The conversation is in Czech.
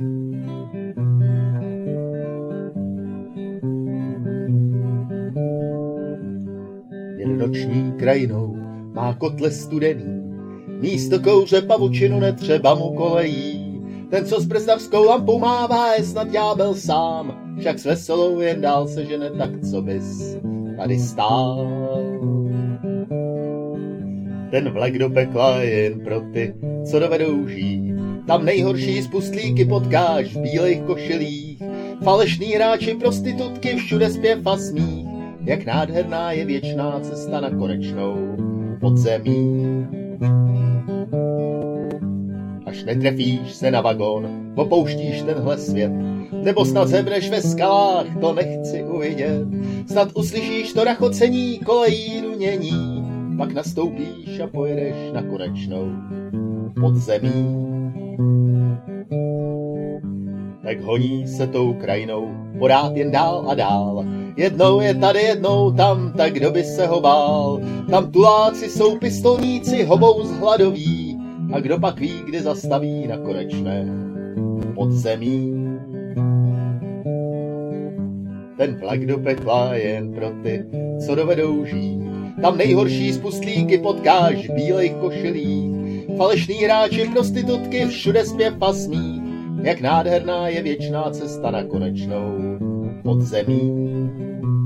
Jen noční krajinou má kotle studený, místo kouře pavučinu netřeba mu kolejí. Ten, co s brzdavskou lampou mává, je snad ďábel sám, však s veselou jen dál se žene, tak co bys tady stál. Ten vlek do pekla je jen pro ty, co dovedou žít. Tam nejhorší spustlíky potkáš v bílejch košilích. Falešný hráči, prostitutky, všude zpěv a smích. Jak nádherná je věčná cesta na konečnou podzemí. Až netrefíš se na vagón, opouštíš tenhle svět, nebo snad zebneš ve skalách, to nechci uvidět. Snad uslyšíš to rachocení kolejí runění, pak nastoupíš a pojedeš na konečnou podzemí. Tak honí se tou krajinou porád jen dál a dál. Jednou je tady, jednou tam, tak kdo by se ho bál. Tam tuláci jsou pistolníci, hobou zhladoví, a kdo pak ví, kdy zastaví na konečné podzemí. Ten vlak do pekla je jen pro ty, co dovedou žít. Tam nejhorší spustlíky potkáš v bílejch košilích. Falešný hráči, prostitutky, všude zpěv a smích. Jak nádherná je věčná cesta na konečnou podzemí.